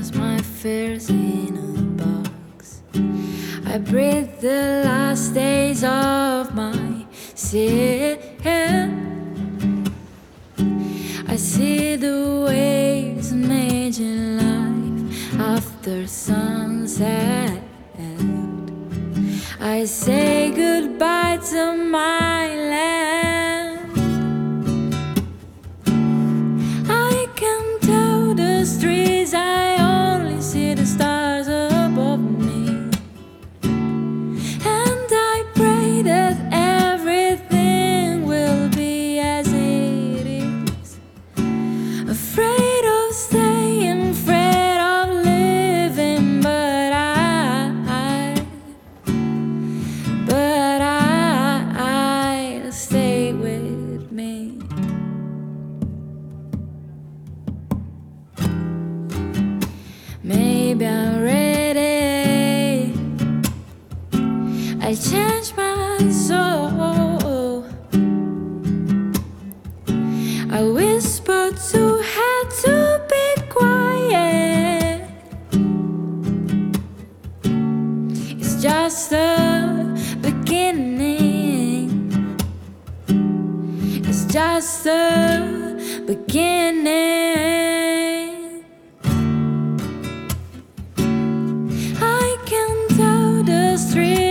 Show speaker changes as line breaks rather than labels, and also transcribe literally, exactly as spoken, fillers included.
just my fears in a box. I breathe the last days of my sin. I see the waves imagine life after sunset. I say goodbye to my land. I can tell the streets, I only see the stars above me. And I pray that everything will be as it is. Afraid of staying, afraid of living, but I, but I, I'll stay with me. Maybe I'm ready. I changed my soul. I whispered to her to be quiet. It's just a beginning. It's just a beginning. I can tell the street